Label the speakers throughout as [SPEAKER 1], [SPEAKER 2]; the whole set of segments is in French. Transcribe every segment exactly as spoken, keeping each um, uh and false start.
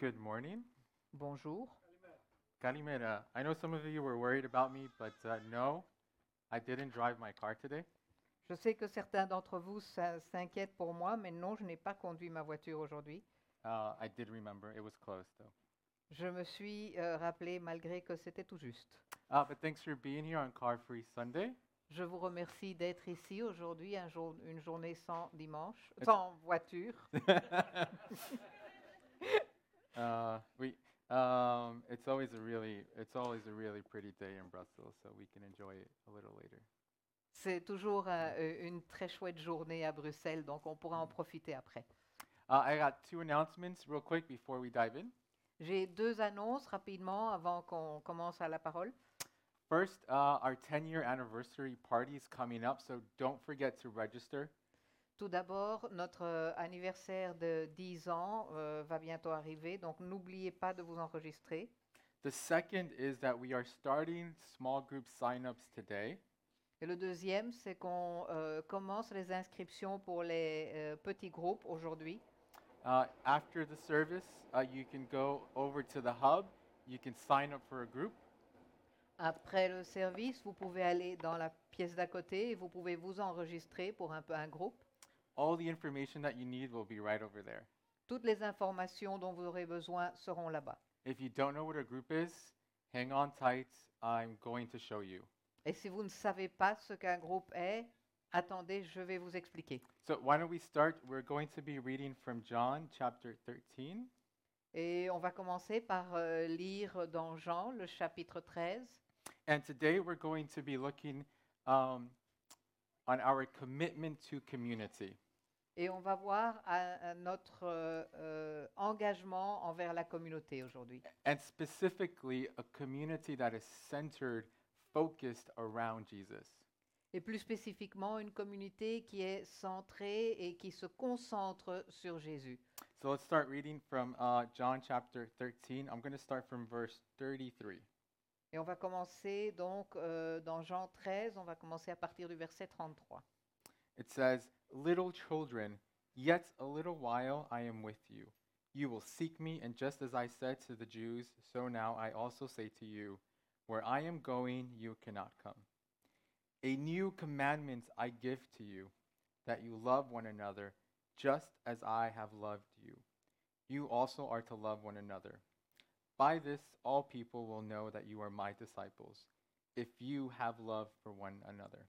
[SPEAKER 1] Good morning.
[SPEAKER 2] Bonjour.
[SPEAKER 1] Kalimera. I know some of you were worried about me, but uh, no, I didn't drive my car today.
[SPEAKER 2] Je sais que certains d'entre vous s'in- s'inquiètent pour moi, mais non, je n'ai pas conduit ma voiture aujourd'hui.
[SPEAKER 1] Uh, I did remember. It was close, though.
[SPEAKER 2] Je me suis euh, rappelé malgré que c'était tout juste.
[SPEAKER 1] Uh, but thanks for being here on Car Free Sunday.
[SPEAKER 2] Je vous remercie d'être ici aujourd'hui, un jour, une journée sans dimanche,
[SPEAKER 1] It's-
[SPEAKER 2] sans voiture.
[SPEAKER 1] uh, we, um, it's always a really, it's always a really pretty day in Brussels, so we can enjoy it a little later.
[SPEAKER 2] C'est toujours un- euh, une très chouette journée à Bruxelles, donc on pourra en profiter après.
[SPEAKER 1] Uh, I got two announcements real quick before we dive in.
[SPEAKER 2] J'ai deux annonces rapidement avant qu'on commence à la parole.
[SPEAKER 1] First, uh, our ten-year anniversary party is coming up, so don't forget to register.
[SPEAKER 2] Tout d'abord, notre euh, anniversaire de dix ans euh, va bientôt arriver, donc n'oubliez pas de vous enregistrer.
[SPEAKER 1] The second is that we are starting small group signups today.
[SPEAKER 2] Et le deuxième, c'est qu'on euh, commence les inscriptions pour les euh, petits groupes aujourd'hui.
[SPEAKER 1] Uh, after the service, uh, you can go over to the hub. You can sign up for a group.
[SPEAKER 2] Après le service, vous pouvez aller dans la pièce d'à côté et vous pouvez vous enregistrer pour un, peu- un groupe.
[SPEAKER 1] All the information that you need will be right over there.
[SPEAKER 2] Toutes les informations dont vous aurez besoin seront là-bas.
[SPEAKER 1] If you don't know what a group is, hang on tight. I'm going to show you.
[SPEAKER 2] Et si vous ne savez pas ce qu'un groupe est, attendez, je vais vous expliquer.
[SPEAKER 1] So, why don't we start? We're going to be reading from John chapter thirteen.
[SPEAKER 2] Et on va commencer par euh, lire dans Jean, le chapitre treize.
[SPEAKER 1] And today we're going to be looking um, on our commitment to community.
[SPEAKER 2] Et on va voir à- à notre euh, euh, engagement envers la communauté aujourd'hui.
[SPEAKER 1] And specifically, a community that is centered, focused around Jesus.
[SPEAKER 2] Et plus spécifiquement, une communauté qui est centrée et qui se concentre sur Jésus.
[SPEAKER 1] So let's start reading from uh, John chapter thirteen. I'm going to start from verse thirty-three.
[SPEAKER 2] Et on va commencer donc euh, dans Jean treize, on va commencer à partir du verset trente-trois.
[SPEAKER 1] It says, "Little children, yet a little while I am with you. You will seek me, and just as I said to the Jews, so now I also say to you, where I am going, you cannot come. A new commandment I give to you, that you love one another, just as I have loved you. You also are to love one another. By this, all people will know that you are my disciples, if you have love for one another."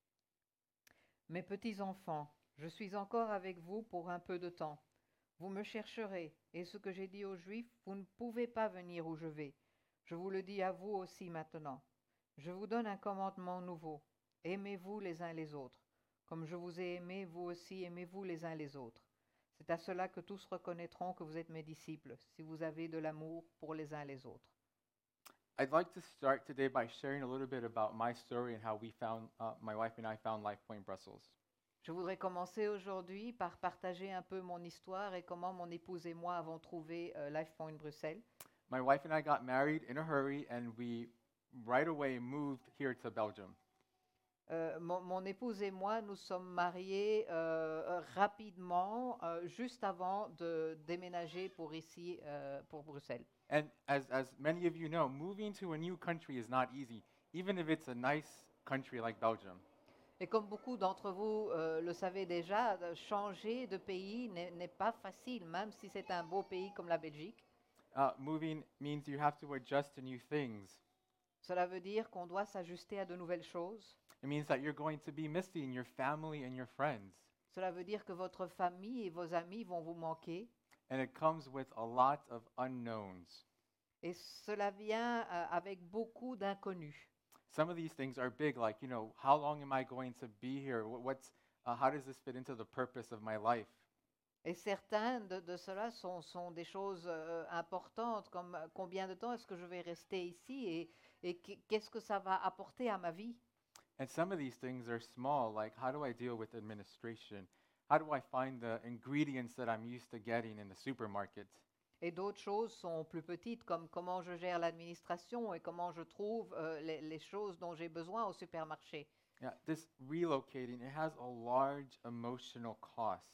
[SPEAKER 2] Mes petits enfants, je suis encore avec vous pour un peu de temps. Vous me chercherez, et ce que j'ai dit aux Juifs, vous ne pouvez pas venir où je vais. Je vous le dis à vous aussi maintenant. Je vous donne un commandement nouveau. Aimez-vous les uns les autres. Comme je vous ai aimés, vous aussi aimez-vous les uns les autres. C'est à cela que tous reconnaîtront que vous êtes mes disciples, si vous avez de l'amour pour les uns les autres.
[SPEAKER 1] I'd like to start today by sharing a little bit about my story and how we found, uh, my wife and I found Life Point Brussels.
[SPEAKER 2] Je voudrais commencer aujourd'hui par partager un peu mon histoire et comment mon épouse et moi avons trouvé euh, Life Point Bruxelles.
[SPEAKER 1] My wife and I got married in a hurry, and we right away moved here to Belgium.
[SPEAKER 2] Euh, mon, mon épouse et moi, nous sommes mariés euh, euh, rapidement, euh, juste avant de déménager pour ici, euh, pour Bruxelles.
[SPEAKER 1] And as, as many of you know, moving to a new country is not easy, even if it's a nice country like Belgium.
[SPEAKER 2] Et comme beaucoup d'entre vous euh, le savez déjà, de changer de pays n'est n'est pas facile, même si c'est un beau pays comme la Belgique.
[SPEAKER 1] Uh, moving means you have to adjust to new things.
[SPEAKER 2] Cela veut dire qu'on doit s'ajuster à de nouvelles choses.
[SPEAKER 1] It means that you're going to be missing your family and your friends.
[SPEAKER 2] Cela veut dire que votre famille et vos amis vont vous manquer.
[SPEAKER 1] And it comes with a lot of unknowns.
[SPEAKER 2] Et cela vient euh, avec beaucoup d'inconnus.
[SPEAKER 1] Some of these things are big, like, you know, how long am I going to be here? Wh- What's, uh, how does this fit into the purpose of my life?
[SPEAKER 2] Et certains de, de cela sont, sont des choses euh, importantes, comme euh, combien de temps est-ce que je vais rester ici et, et qu- qu'est-ce que ça va apporter à ma vie.
[SPEAKER 1] And some of these things are small, like how do I deal with administration? How do I find the ingredients that I'm used to getting in the supermarket?
[SPEAKER 2] Et d'autres choses sont plus petites, comme comment je gère l'administration et comment je trouve euh, les, les choses dont j'ai besoin au supermarché.
[SPEAKER 1] Yeah, this relocating, it has a large emotional cost.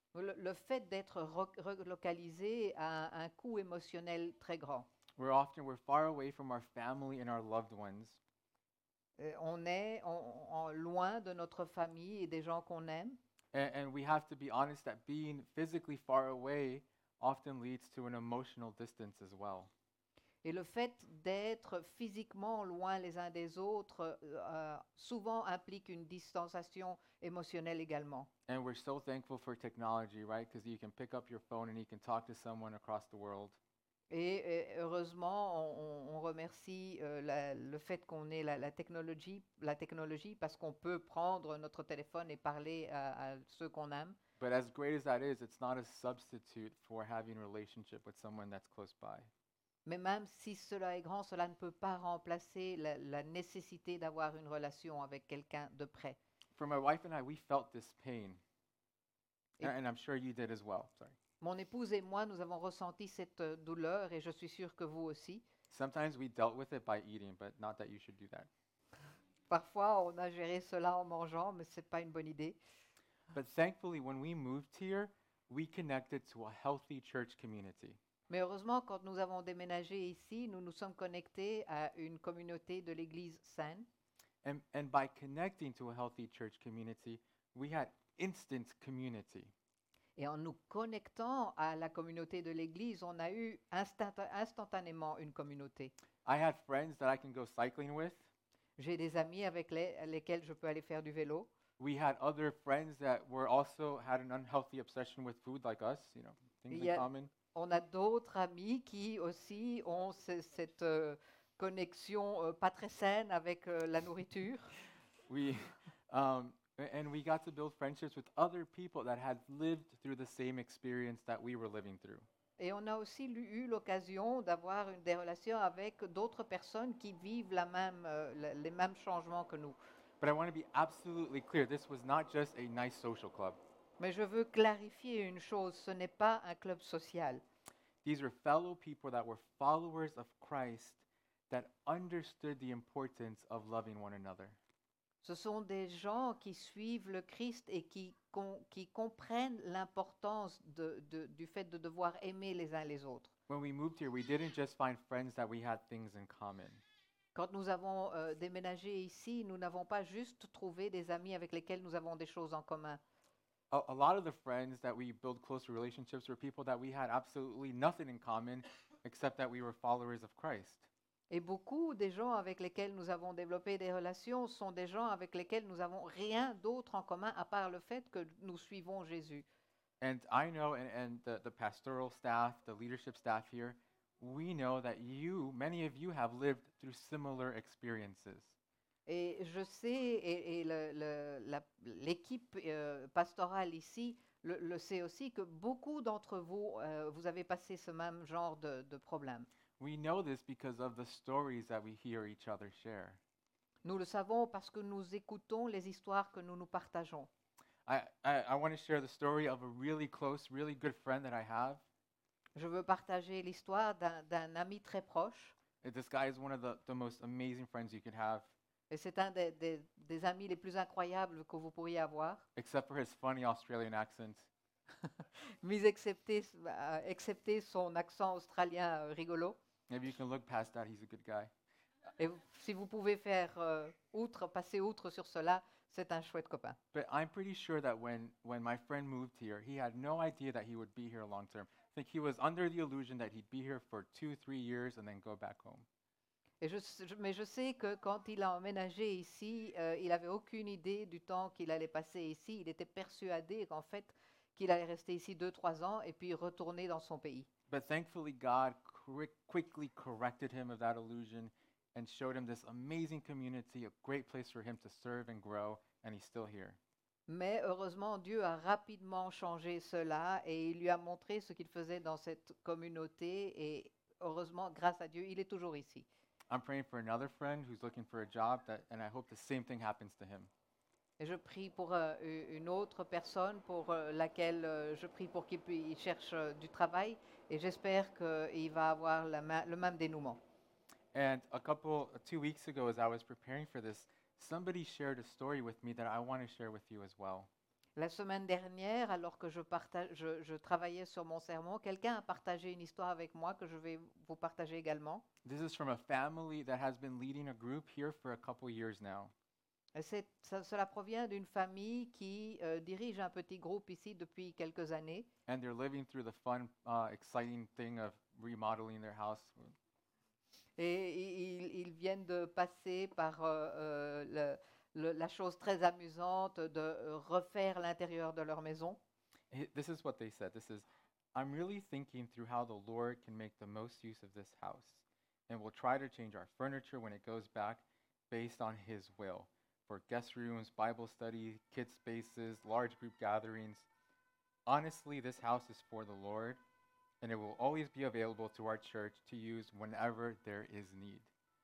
[SPEAKER 2] Le, le fait d'être ro- relocalisé a un coût émotionnel très grand.
[SPEAKER 1] We're often we're far away from our family and our loved ones.
[SPEAKER 2] Euh, on est en- en- loin de notre famille et des gens qu'on aime.
[SPEAKER 1] And, and we have to be honest that being physically far away often leads to an emotional distance as well.
[SPEAKER 2] Et le fait d'être physiquement loin les uns des autres euh, euh, souvent implique une distanciation émotionnelle également.
[SPEAKER 1] And we're so thankful for technology, right? Because you can pick up your phone and you can talk to someone across the world.
[SPEAKER 2] Et, euh, heureusement, on, on remercie euh, la- le fait qu'on ait la, la technologie, la technologie parce qu'on peut prendre notre téléphone et parler à, à ceux qu'on aime.
[SPEAKER 1] But as great as that is, it's not a substitute for having a relationship with someone that's close by.
[SPEAKER 2] Mais même si cela est grand, cela ne peut pas remplacer la, la nécessité d'avoir une relation avec quelqu'un de près.
[SPEAKER 1] For my wife and I, we felt this pain.
[SPEAKER 2] Et-
[SPEAKER 1] And, and I'm sure you did as well. Sorry.
[SPEAKER 2] Mon épouse et moi, nous avons ressenti cette euh, douleur et je suis sûre que vous aussi.
[SPEAKER 1] Sometimes we dealt with it by eating, but not that you should do that.
[SPEAKER 2] Parfois, on a géré cela en mangeant, mais ce n'est pas une bonne idée.
[SPEAKER 1] But thankfully, when we moved here, we connected to a healthy church community.
[SPEAKER 2] Mais heureusement, quand nous avons déménagé ici, nous nous sommes connectés à une communauté de l'Église saine.
[SPEAKER 1] And, and by connecting to a healthy church community, we had instant community.
[SPEAKER 2] Et en nous connectant à la communauté de l'Église, on a eu instanta- instantanément une communauté.
[SPEAKER 1] I had friends that I can go cycling with.
[SPEAKER 2] J'ai des amis avec les- lesquels je peux aller faire du vélo.
[SPEAKER 1] We had other friends that were also had an unhealthy obsession with food like us, you know, things in
[SPEAKER 2] Yeah.
[SPEAKER 1] common.
[SPEAKER 2] On a d'autres amis qui aussi ont ce- cette euh, connexion euh, pas très saine avec euh, la nourriture.
[SPEAKER 1] We, um, a- and we got to build friendships with other people that had lived through the same experience that we were living through.
[SPEAKER 2] Et on a aussi lu- eu l'occasion d'avoir une- des relations avec d'autres personnes qui vivent la même, euh, la- les mêmes changements que nous.
[SPEAKER 1] But I want to be absolutely clear, this was not just a nice social club.
[SPEAKER 2] Mais je veux clarifier une chose, ce n'est pas un club social.
[SPEAKER 1] These were fellow people that were followers of Christ that understood the importance of loving one another.
[SPEAKER 2] Ce sont des gens qui suivent le Christ et qui, com- qui comprennent l'importance de- de- du fait de devoir aimer les uns les autres.
[SPEAKER 1] When we moved here, we didn't just find friends that we had things in common.
[SPEAKER 2] Quand nous avons euh, déménagé ici, nous n'avons pas juste trouvé des amis avec lesquels nous avons des choses en commun.
[SPEAKER 1] A, a lot of the friends that we build closer relationships were people that we had absolutely nothing in common except that we were followers of Christ.
[SPEAKER 2] Et beaucoup des gens avec lesquels nous avons développé des relations sont des gens avec lesquels nous n'avons rien d'autre en commun à part le fait que nous suivons Jésus.
[SPEAKER 1] And I know, and, and the, the pastoral staff, the leadership staff here, we know that you, many of you, have lived through similar experiences.
[SPEAKER 2] Et je sais, et, et le- le- la- l'équipe euh, pastorale ici le, le sait aussi, que beaucoup d'entre vous, euh, vous avez passé ce même genre de, de problème.
[SPEAKER 1] We know this because of the stories that we hear each other share.
[SPEAKER 2] Nous le savons parce que nous écoutons les histoires que nous nous partageons.
[SPEAKER 1] I, I, I want to share the story of a really close, really good friend that I have.
[SPEAKER 2] Je veux partager l'histoire d'un d'un ami très proche.
[SPEAKER 1] Uh, This guy is one of the, the most amazing friends you could have,
[SPEAKER 2] Et c'est un des, des- des amis les plus incroyables que vous pourriez avoir,
[SPEAKER 1] except for his funny Australian accent.
[SPEAKER 2] mis excepté, euh, excepté son accent australien euh, rigolo.
[SPEAKER 1] Maybe you can look past that, he's a good guy.
[SPEAKER 2] Et vous- si vous pouvez faire euh, outre, passer outre sur cela, c'est un chouette copain.
[SPEAKER 1] But I'm pretty sure that when, when my friend moved here, he had no idea that he would be here long term. I think he was under the illusion that he'd be here for two, three years and then go back home.
[SPEAKER 2] Et je, s- je- mais je sais que quand il a emménagé ici, euh, il n'avait aucune idée du temps qu'il allait passer ici. Il était persuadé qu'en fait, qu'il allait rester ici deux, trois ans et puis retourner dans son pays.
[SPEAKER 1] But thankfully, God quick, quickly corrected him of that illusion and showed him this amazing community, a great place for him to serve and grow, and he's still here.
[SPEAKER 2] Mais heureusement, Dieu a rapidement changé cela et il lui a montré ce qu'il faisait dans cette communauté. Et heureusement, grâce à Dieu, il est toujours ici.
[SPEAKER 1] I'm praying for another friend who's looking for a job, that, and I hope the same thing happens to him.
[SPEAKER 2] Et je prie pour euh, u- une autre personne pour euh, laquelle euh, je prie pour qu'il pui- il cherche euh, du travail et j'espère qu'il va avoir la ma- le même dénouement.
[SPEAKER 1] And a couple, uh, two weeks ago, as I was preparing for this, somebody shared a story with me that I want to share with you as well.
[SPEAKER 2] La semaine dernière, alors que je, partage, je, je travaillais sur mon sermon, quelqu'un a partagé une histoire avec moi que je vais vous partager également.
[SPEAKER 1] This is from a family that has been leading a group here for a couple years now.
[SPEAKER 2] Et c'est- ça- cela provient d'une famille qui euh, dirige un petit groupe ici depuis quelques années.
[SPEAKER 1] And they're living through the fun, uh, exciting thing of remodeling their house.
[SPEAKER 2] Et i- ils, ils viennent de passer par euh, euh, le- le- la chose très amusante de euh, refaire l'intérieur de leur maison.
[SPEAKER 1] Hi- This is what they said. This is, I'm really thinking through how the Lord can make the most use of this house. And we'll try to change our furniture when it goes back based on His will. For guest rooms, Bible study, kids' spaces, large group gatherings. Honestly, this house is for the Lord, and it will always be available to our church to use whenever there is need.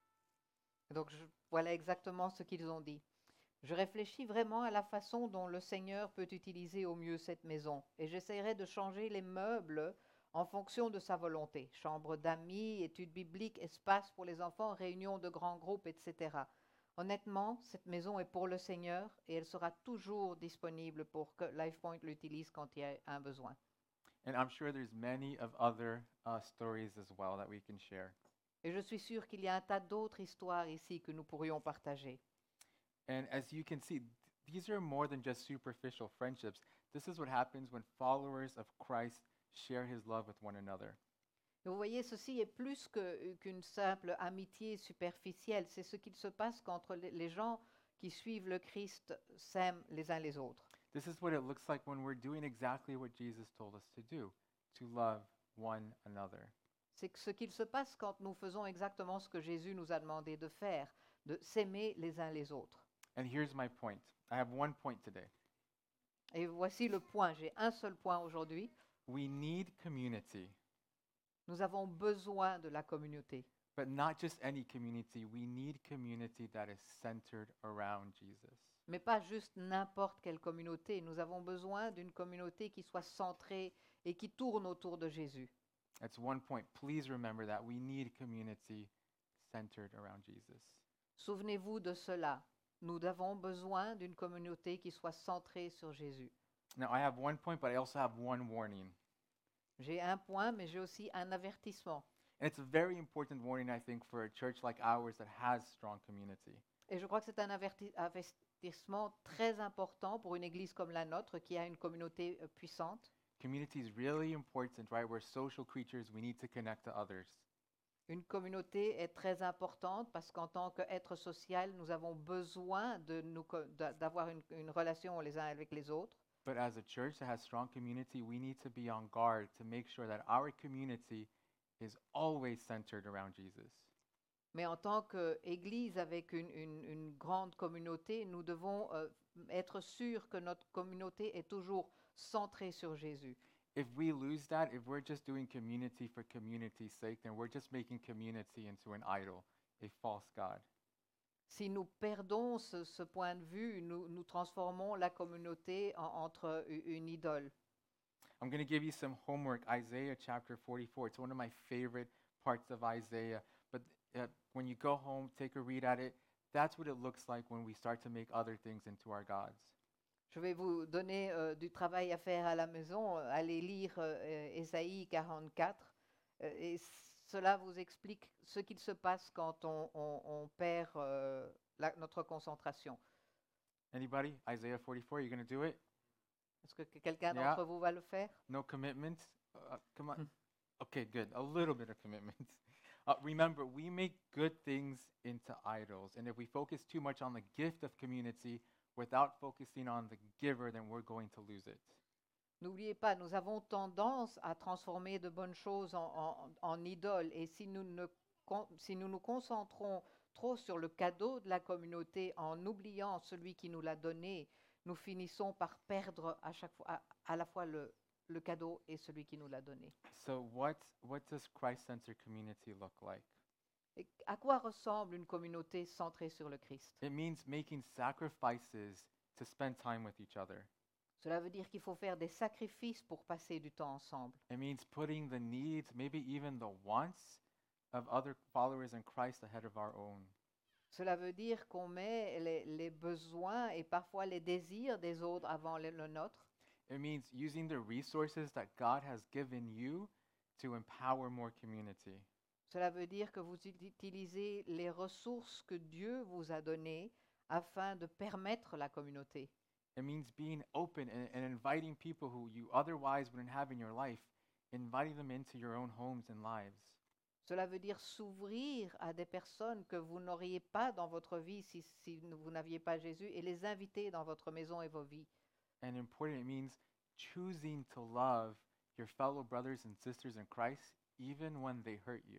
[SPEAKER 2] Donc je- voilà exactement ce qu'ils ont dit. Je réfléchis vraiment à la façon dont le Seigneur peut utiliser au mieux cette maison et j'essaierai de changer les meubles en fonction de sa volonté. Chambre d'amis, études bibliques, espace pour les enfants, réunions de grands groupes, et cetera. Honnêtement, cette maison est pour le Seigneur et elle sera toujours disponible pour que LifePoint l'utilise quand il y a un besoin.
[SPEAKER 1] And I'm sure there's many of other uh, stories as well that we can share.
[SPEAKER 2] Et je suis sûre qu'il y a un tas d'autres histoires ici que nous pourrions partager.
[SPEAKER 1] And as you can see, th- these are more than just superficial friendships. This is what happens when followers of Christ share His love with one another.
[SPEAKER 2] Et vous voyez, ceci est plus que- qu'une simple amitié superficielle. C'est ce qu'il se passe quand les les gens qui suivent le Christ s'aiment les uns les autres.
[SPEAKER 1] This is what it looks like when we're doing exactly what Jesus told us to do, to love one another.
[SPEAKER 2] C'est que ce qu'il se passe quand nous faisons exactement ce que Jésus nous a demandé de faire, de s'aimer les uns les autres.
[SPEAKER 1] And here's my point. I have one point today.
[SPEAKER 2] Et voici le point. J'ai un seul point aujourd'hui.
[SPEAKER 1] We need community,
[SPEAKER 2] Nous avons besoin de la communauté.
[SPEAKER 1] but not just any community. We need community that is centered around Jesus.
[SPEAKER 2] Mais pas juste n'importe quelle communauté. Nous avons besoin d'une communauté qui soit centrée et qui tourne autour de Jésus.
[SPEAKER 1] That's one point. Please remember that we need community centered around Jesus.
[SPEAKER 2] Souvenez-vous de cela. Nous avons besoin d'une communauté qui soit centrée sur Jésus.
[SPEAKER 1] Now, I have one point, but I also have one warning.
[SPEAKER 2] J'ai un point, mais j'ai aussi un avertissement.
[SPEAKER 1] And it's a very important warning, I think, for a church like ours that has strong community.
[SPEAKER 2] Et je crois que c'est un averti- avertissement très important pour une église comme la nôtre qui a une communauté euh, puissante.
[SPEAKER 1] Community is really important, right? We're social creatures. We need to connect to others.
[SPEAKER 2] Une communauté est très importante parce qu'en tant qu'être social, nous avons besoin de nous co- d'a- d'avoir une, une relation les uns avec les autres.
[SPEAKER 1] But as a church that has strong community, we need to be on guard to make sure that our community is always centered around Jesus.
[SPEAKER 2] Mais en tant qu'Église avec une, une- une grande communauté, nous devons euh, être sûrs que notre communauté est toujours centrée sur Jésus.
[SPEAKER 1] If we lose that, if we're just doing community for community's sake, then we're just making community into an idol, a false God.
[SPEAKER 2] Si nous perdons ce, ce point de vue, nous, nous transformons la communauté en- entre u- une idole.
[SPEAKER 1] I'm going to give you some homework. Isaiah chapter forty-four. It's one of my favorite parts of Isaiah. But uh, when you go home, take a read at it. That's what it looks like when we start to make other things into our gods.
[SPEAKER 2] Je vais vous donner euh, du travail à faire à la maison. euh, Allez lire euh, euh, Ésaïe quarante-quatre. euh, et cela vous explique ce qu'il se passe quand on, on- on perd euh, la- notre concentration.
[SPEAKER 1] Anybody? Isaiah forty-four, you're going to do it?
[SPEAKER 2] Est-ce que que quelqu'un
[SPEAKER 1] Yeah.
[SPEAKER 2] d'entre vous va le faire?
[SPEAKER 1] No commitment? Uh, come on. Okay, good. A little bit of commitment. Uh, remember, we make good things into idols. And if we focus too much on the gift of community without focusing on the giver, then we're going to lose it.
[SPEAKER 2] N'oubliez pas, nous avons tendance à transformer de bonnes choses en, en- en idoles. Et si nous, ne con- si nous nous concentrons trop sur le cadeau de la communauté en oubliant celui qui nous l'a donné, nous finissons par perdre à chaque fois, à, à la fois le, le cadeau et celui qui nous l'a donné.
[SPEAKER 1] So, what, what does Christ centered community look like?
[SPEAKER 2] Et à quoi ressemble une communauté centrée sur le Christ?
[SPEAKER 1] It means making sacrifices to spend time with each other.
[SPEAKER 2] Cela veut dire qu'il faut faire des sacrifices pour passer du temps ensemble.
[SPEAKER 1] It means putting the needs, maybe even the wants of other followers in Christ ahead of our own.
[SPEAKER 2] Cela veut dire qu'on met les, les besoins et parfois les désirs des autres avant le, le nôtre.
[SPEAKER 1] It means using the resources that God has given you to empower more community.
[SPEAKER 2] Cela veut dire que vous ut- utilisez les ressources que Dieu vous a données afin de permettre la communauté.
[SPEAKER 1] It means being open and, and inviting people who you otherwise wouldn't have in your life, inviting them into your own homes and lives.
[SPEAKER 2] Cela veut dire s'ouvrir à des personnes que vous n'auriez pas dans votre vie si, si vous n'aviez pas Jésus et les inviter dans votre maison et vos vies.
[SPEAKER 1] And important, it means choosing to love your fellow brothers and sisters in Christ even when they hurt you.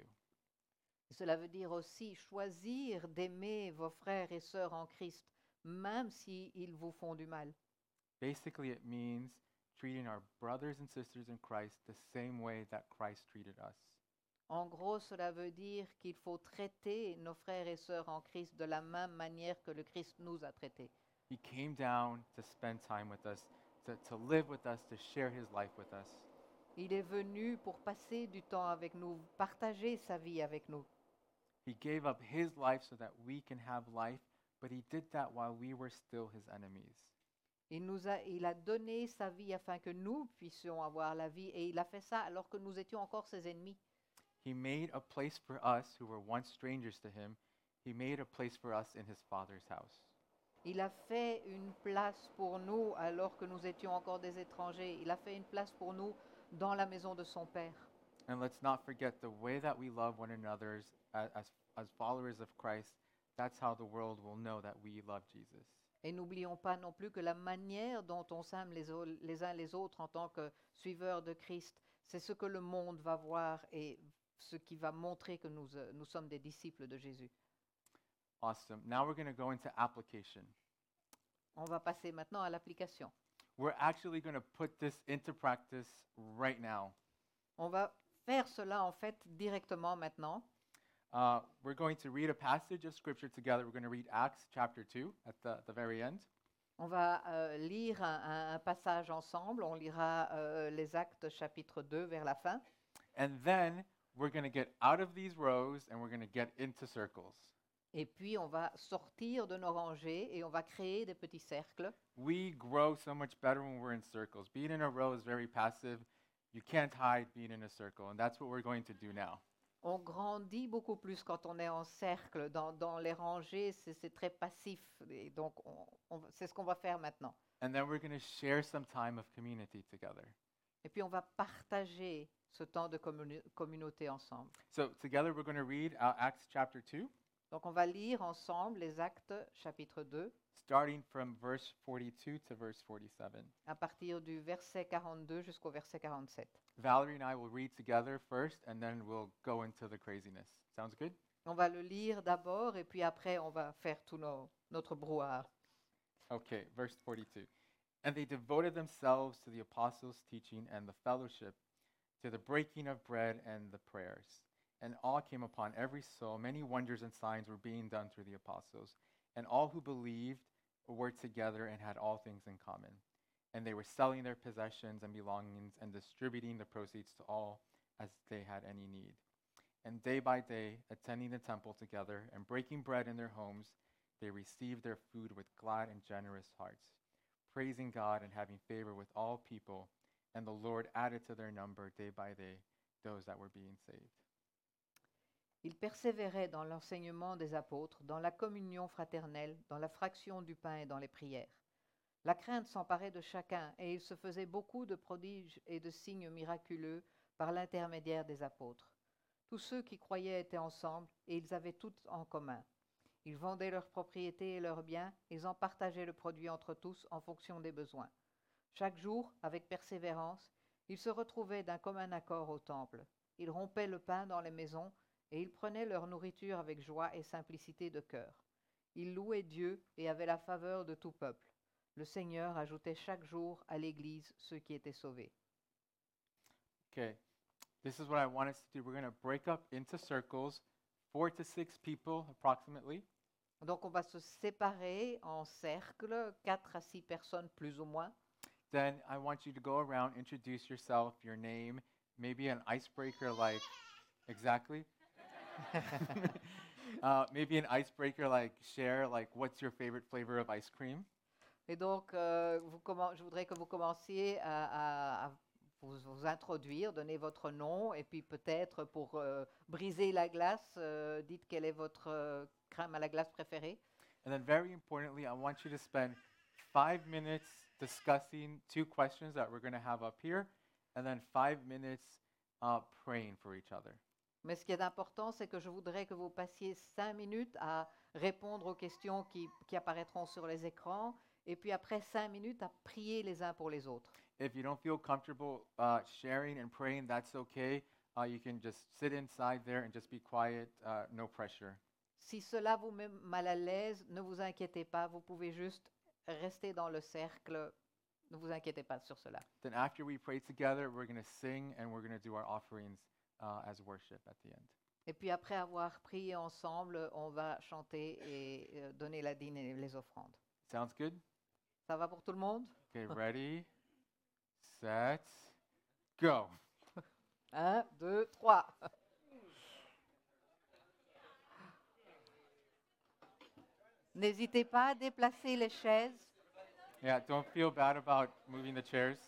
[SPEAKER 2] Et cela veut dire aussi choisir d'aimer vos frères et sœurs en Christ, même s'ils vous font du mal.
[SPEAKER 1] Basically, it means treating our brothers and sisters in Christ the same way that Christ treated us.
[SPEAKER 2] En gros, cela veut dire qu'il faut traiter nos frères et sœurs en Christ de la même manière que le Christ nous a traités.
[SPEAKER 1] He came down to spend time with us, to, to live with us, to share his life with us.
[SPEAKER 2] Il est venu pour passer du temps avec nous, partager sa vie avec nous.
[SPEAKER 1] He gave up his life so that we can have life, but he did that while we were still his enemies.
[SPEAKER 2] Il, nous a, il a donné sa vie afin que nous puissions avoir la vie et il a fait ça alors que nous étions encore ses ennemis.
[SPEAKER 1] He made a place for us who were once strangers to him. He made a place for us in his Father's house.
[SPEAKER 2] Il a fait une place pour nous alors que nous étions encore des étrangers. Il a fait une place pour nous dans la maison de son Père.
[SPEAKER 1] And let's not forget the way that we love one another as, as, as followers of Christ. That's how the world will know that we love Jesus.
[SPEAKER 2] Et n'oublions pas non plus que la manière dont on s'aime les, au- les uns les autres en tant que suiveurs de Christ, c'est ce que le monde va voir et ce qui va montrer que nous, euh, nous sommes des disciples de Jésus.
[SPEAKER 1] Awesome. Now we're going to go into application.
[SPEAKER 2] On va passer maintenant à l'application.
[SPEAKER 1] We're actually going to put this into practice right now.
[SPEAKER 2] On va faire cela en fait directement maintenant.
[SPEAKER 1] Uh, we're going to read a passage of scripture together. We're going to read Acts chapter two at the, the very end.
[SPEAKER 2] On va euh, lire un, un- un passage ensemble. On lira euh, les Actes chapitre deux vers la fin.
[SPEAKER 1] And then we're going to get out of these rows and we're going to get into circles.
[SPEAKER 2] Et puis on va sortir de nos rangées et on va créer des petits cercles.
[SPEAKER 1] We grow so much better when we're in circles. Being in a row is very passive. You can't hide being in a circle. And that's what we're going to do now.
[SPEAKER 2] On grandit beaucoup plus quand on est en cercle. Dans, dans les rangées, c'est c'est très passif. Et donc, on- on va- c'est ce qu'on va faire maintenant.
[SPEAKER 1] And then we're going to share some time of community together.
[SPEAKER 2] Et puis, on va partager ce temps de communi- communauté ensemble.
[SPEAKER 1] So together we're going to read uh, Acts chapter two,
[SPEAKER 2] Donc, on va lire ensemble les Actes chapitre deux,
[SPEAKER 1] starting from verse forty-two to verse forty-seven.
[SPEAKER 2] à partir du verset quarante-deux jusqu'au verset quarante-sept.
[SPEAKER 1] Valerie and I will read together first, and then we'll go into the craziness. Sounds good?
[SPEAKER 2] On va le lire d'abord et puis après, on va faire tout nos- notre brouhaha.
[SPEAKER 1] Okay, verse forty-two. And they devoted themselves to the apostles' teaching and the fellowship, to the breaking of bread and the prayers. And awe came upon every soul. Many wonders and signs were being done through the apostles. And all who believed were together and had all things in common. And they were selling their possessions and belongings and distributing the proceeds to all as they had any need. And day by day, attending the temple together and breaking bread in their homes, they received their food with glad and generous hearts, praising God and having favor with all people. And the Lord added to their number day by day those that were being saved.
[SPEAKER 2] Ils persévéraient dans l'enseignement des apôtres, dans la communion fraternelle, dans la fraction du pain et dans les prières. La crainte s'emparait de chacun, et il se faisait beaucoup de prodiges et de signes miraculeux par l'intermédiaire des apôtres. Tous ceux qui croyaient étaient ensemble, et ils avaient tout en commun. Ils vendaient leurs propriétés et leurs biens, ils en partageaient le produit entre tous en fonction des besoins. Chaque jour, avec persévérance, ils se retrouvaient d'un commun accord au temple. Ils rompaient le pain dans les maisons, et ils prenaient leur nourriture avec joie et simplicité de cœur. Ils louaient Dieu et avaient la faveur de tout peuple. Le Seigneur ajoutait chaque jour à l'Église ceux qui étaient sauvés.
[SPEAKER 1] Okay, this is what I want us to do. We're going to break up into circles, four to six people approximately.
[SPEAKER 2] Donc on va se séparer en cercles, quatre à six personnes plus ou moins.
[SPEAKER 1] Then I want you to go around, introduce yourself, your name, maybe an icebreaker like, exactly. Uh, maybe an icebreaker, like share, like what's your favorite flavor of ice cream?
[SPEAKER 2] Et donc, euh, vous commen- je voudrais que vous commenciez à, à- à vous, vous introduire, donner votre nom, et puis peut-être pour euh, briser la glace, euh, dites quelle est votre euh, crème à la glace préférée.
[SPEAKER 1] And then, very importantly, I want you to spend five minutes discussing two questions that we're going to have up here, and then five minutes uh, praying for each other.
[SPEAKER 2] Mais ce qui est important, c'est que je voudrais que vous passiez cinq minutes à répondre aux questions qui, qui apparaîtront sur les écrans, et puis après cinq minutes à prier les uns pour les autres.
[SPEAKER 1] If you don't feel comfortable uh, sharing and praying, that's okay. Uh, you can just sit inside there and just be quiet, uh, no pressure.
[SPEAKER 2] Si cela vous met mal à l'aise, ne vous inquiétez pas, vous pouvez juste rester dans le cercle. Ne vous inquiétez pas sur cela.
[SPEAKER 1] Then, after we pray together, we're going to sing and we're going to do our offerings uh, as worship at the end.
[SPEAKER 2] Et puis après avoir prié ensemble, on va chanter et euh, donner la dîme et les offrandes.
[SPEAKER 1] Sounds good?
[SPEAKER 2] Ça va pour tout le monde?
[SPEAKER 1] Okay, ready, set, go.
[SPEAKER 2] Un, deux, trois. N'hésitez pas à déplacer les chaises.
[SPEAKER 1] Yeah, don't feel bad about moving the chairs.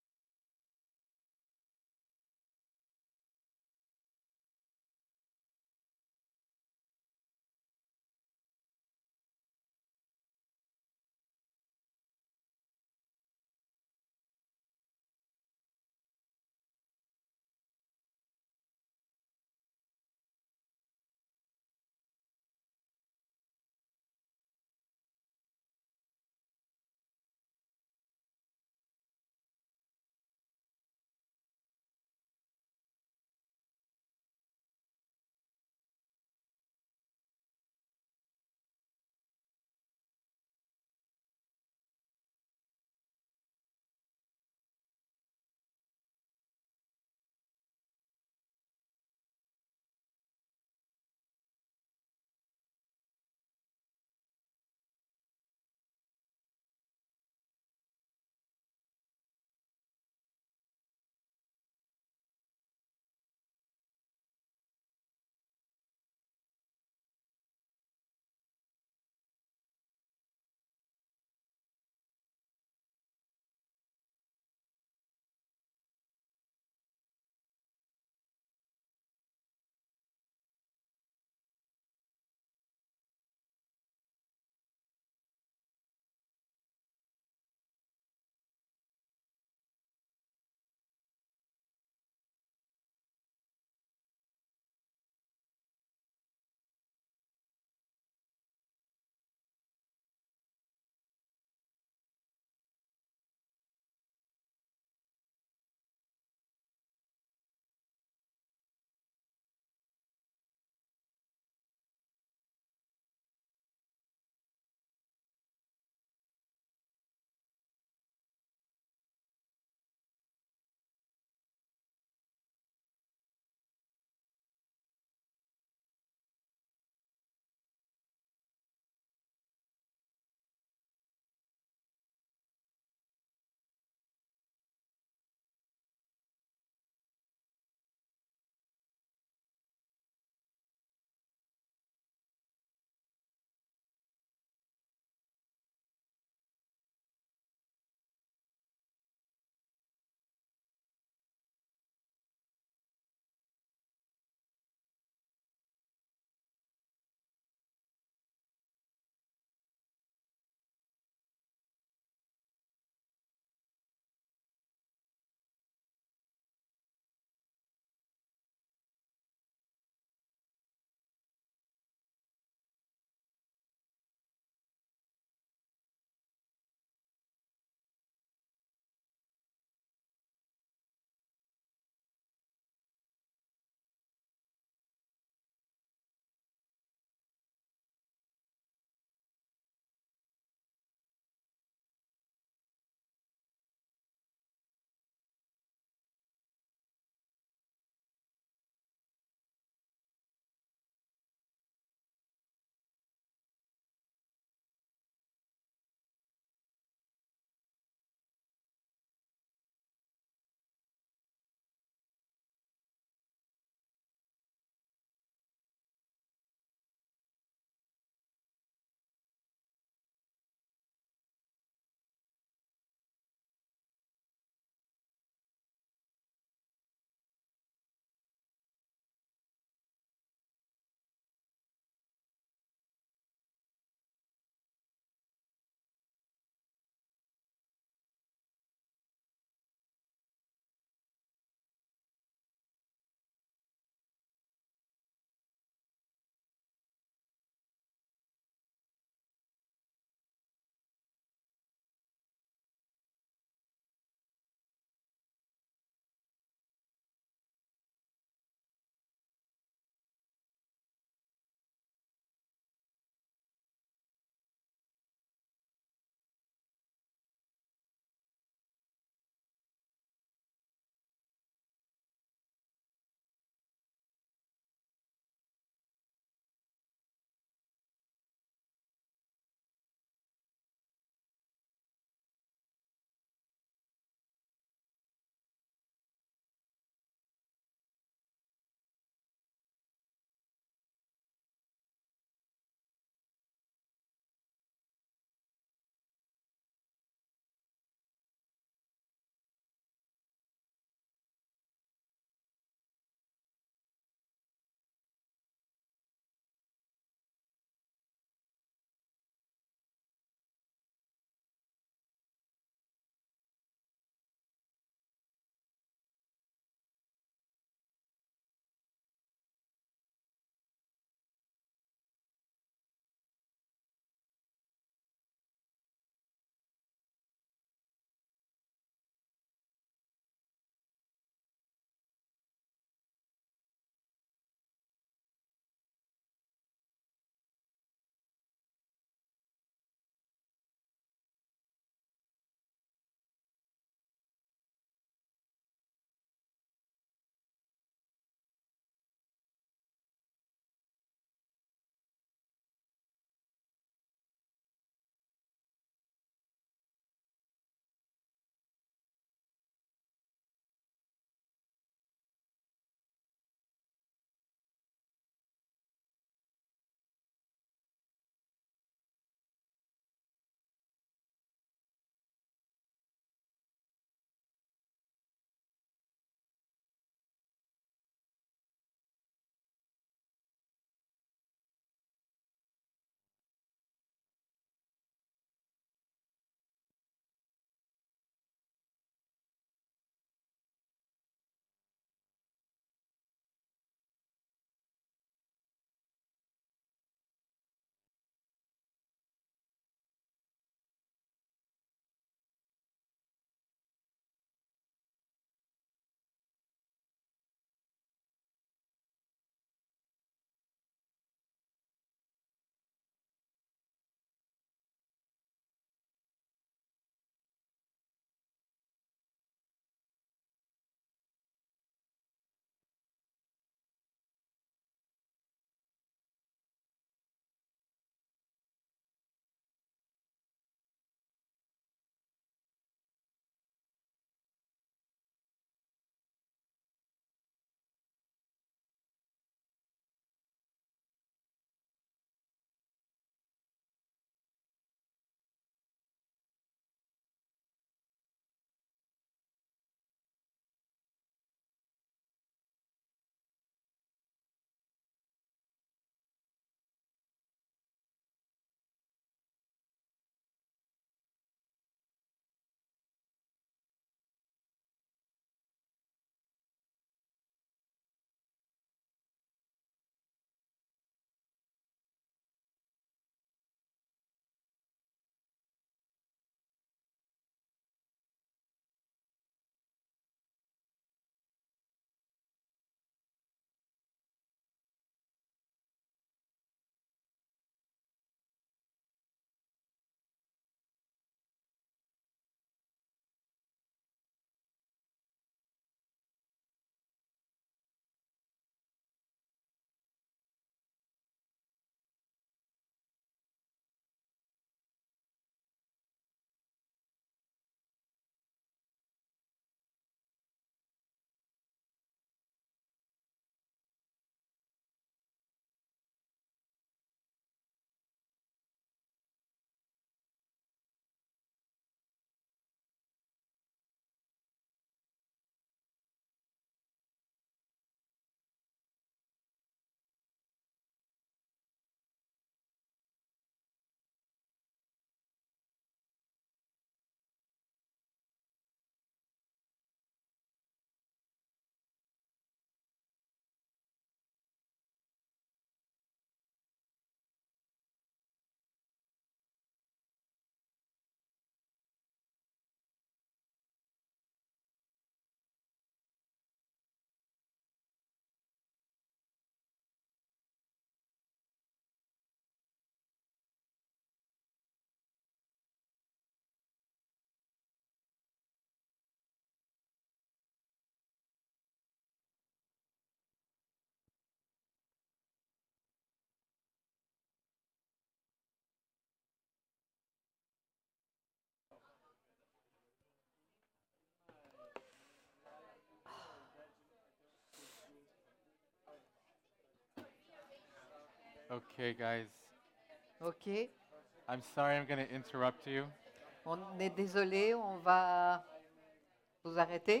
[SPEAKER 1] Okay, guys.
[SPEAKER 2] Ok,
[SPEAKER 1] I'm sorry I'm going to interrupt you.
[SPEAKER 2] on est désolé, on va vous arrêter,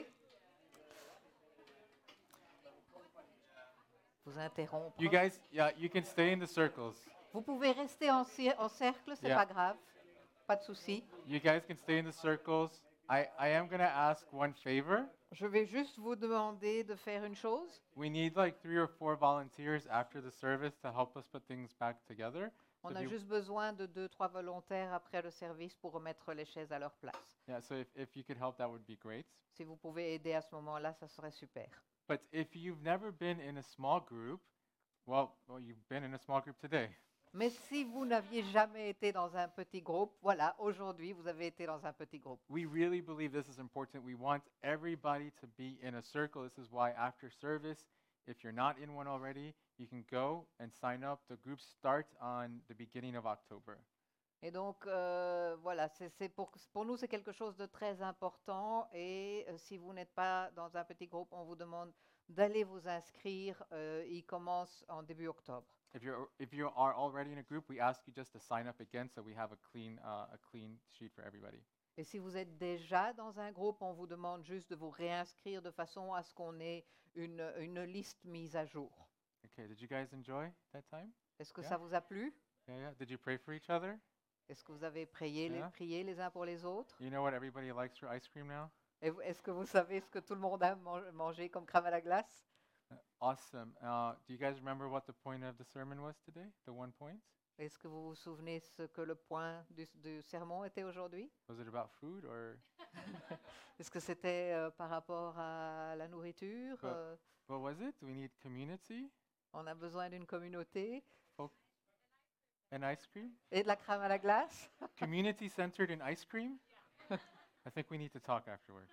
[SPEAKER 2] vous interrompre.
[SPEAKER 1] You guys, yeah, you can stay in the circles.
[SPEAKER 2] Vous pouvez rester en, ci- en cercle, c'est
[SPEAKER 1] Yeah.
[SPEAKER 2] pas grave, pas de souci.
[SPEAKER 1] You guys can stay in the circles. I, I am going to ask one favor.
[SPEAKER 2] Je vais juste vous demander de faire une chose.
[SPEAKER 1] We need like three or four volunteers after the service to help us put things back together.
[SPEAKER 2] On
[SPEAKER 1] So
[SPEAKER 2] a
[SPEAKER 1] if you-
[SPEAKER 2] juste besoin de deux, trois volontaires après le service pour remettre les chaises à leur place.
[SPEAKER 1] Yeah, so if, if you could help, that would be great.
[SPEAKER 2] Si vous pouvez aider à ce moment-là, ça serait super.
[SPEAKER 1] But if you've never been in a small group, well, well, you've been in a small group today.
[SPEAKER 2] Mais si vous n'aviez jamais été dans un petit groupe, voilà, aujourd'hui, vous avez été dans un petit groupe.
[SPEAKER 1] We really believe this is important. We want everybody to be in a circle. This is why after service, if you're not in one already, you can go and sign up. The group starts on the beginning of October.
[SPEAKER 2] Et donc, euh, voilà, c'est c'est pour, pour nous, c'est quelque chose de très important. Et euh, si vous n'êtes pas dans un petit groupe, on vous demande d'aller vous inscrire. Euh, il commence en début octobre.
[SPEAKER 1] If you're if you are already in a group, we ask you just to sign up again so we have a clean uh, a clean sheet for everybody.
[SPEAKER 2] Et si vous êtes déjà dans un groupe, on vous demande juste de vous réinscrire de façon à ce qu'on ait une, une liste mise à jour.
[SPEAKER 1] Okay, did you guys enjoy that time?
[SPEAKER 2] Est-ce que
[SPEAKER 1] Yeah.
[SPEAKER 2] ça vous a plu?
[SPEAKER 1] Yeah, yeah. Did you pray for each other?
[SPEAKER 2] Est-ce que vous avez prié les,
[SPEAKER 1] Yeah.
[SPEAKER 2] prié les uns pour les autres?
[SPEAKER 1] You know what everybody likes for ice cream now?
[SPEAKER 2] Et vous- est-ce que vous savez ce que tout le monde a man- mangé comme crème à la glace?
[SPEAKER 1] Uh, awesome. Uh, do you guys remember what the point of the sermon was today? The one point?
[SPEAKER 2] Est-ce que vous vous souvenez ce que le point du, du sermon était aujourd'hui?
[SPEAKER 1] Was it about food or?
[SPEAKER 2] Est-ce que c'était euh, par rapport à la nourriture?
[SPEAKER 1] Bah,
[SPEAKER 2] euh,
[SPEAKER 1] What was it? Do we need community
[SPEAKER 2] on a besoin d'une communauté
[SPEAKER 1] and ice cream?
[SPEAKER 2] et de la crème à la glace?
[SPEAKER 1] Community centered in ice cream? I think we need to talk afterwards.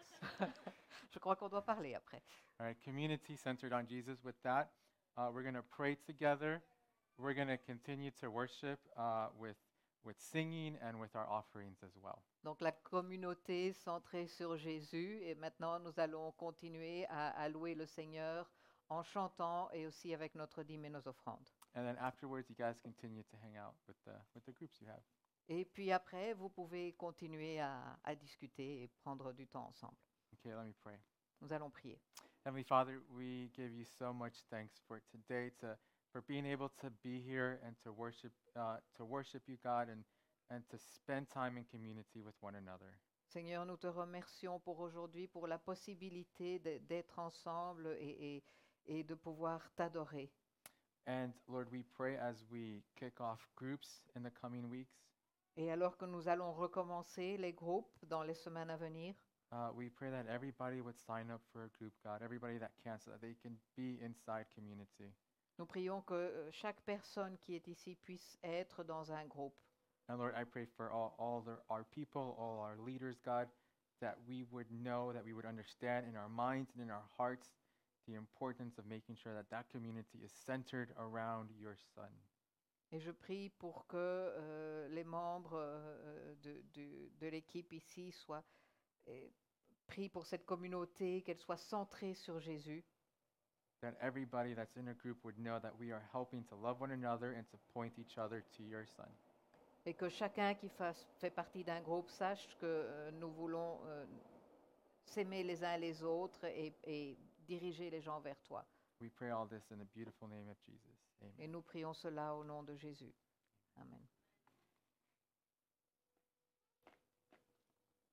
[SPEAKER 2] Je crois qu'on doit parler après.
[SPEAKER 1] All right, community centered on Jesus. With that, uh, we're going to pray together. We're going to continue to worship uh, with, with singing and with our offerings as well.
[SPEAKER 2] Donc la communauté centrée sur Jésus et maintenant nous allons continuer à, à louer le Seigneur en chantant et aussi avec notre dîme et nos offrandes.
[SPEAKER 1] And then afterwards, you guys continue to hang out with the, with the groups you have.
[SPEAKER 2] Et puis après, vous pouvez continuer à, à discuter et prendre du temps ensemble.
[SPEAKER 1] Okay, let me pray.
[SPEAKER 2] Nous allons prier.
[SPEAKER 1] Heavenly Father, we give you so much thanks for today, to for being able to be here and to worship, uh, to worship you, God, and and to spend time in community with one another.
[SPEAKER 2] Seigneur, nous te remercions pour aujourd'hui, pour la possibilité de- d'être ensemble et, et- et de pouvoir t'adorer.
[SPEAKER 1] And Lord, we pray as we kick off groups in the coming weeks,
[SPEAKER 2] Et alors que nous allons recommencer les groupes dans les semaines à venir,
[SPEAKER 1] uh, we pray that everybody would sign up for a group, God, everybody that can, so that they can be inside community.
[SPEAKER 2] nous prions que euh, chaque personne qui est ici puisse être dans un groupe.
[SPEAKER 1] And Lord, I pray for all, all the, our people, all our leaders, God, that we would know, that we would understand in our minds and in our hearts the importance of making sure that that community is centered around your Son.
[SPEAKER 2] Et je prie pour que euh, les membres euh, de, de- de l'équipe ici soient euh, pris pour cette communauté, qu'elle soit centrée sur Jésus.
[SPEAKER 1] That everybody that's in a group would know that we are helping to love one another and to point each other to your Son.
[SPEAKER 2] Et que chacun qui fasse, fait partie d'un groupe sache que euh, nous voulons euh, s'aimer les uns les autres et, et diriger les gens vers toi.
[SPEAKER 1] We pray all this in the beautiful name of Jesus. Amen.
[SPEAKER 2] Et nous prions cela au nom de Jésus. Amen.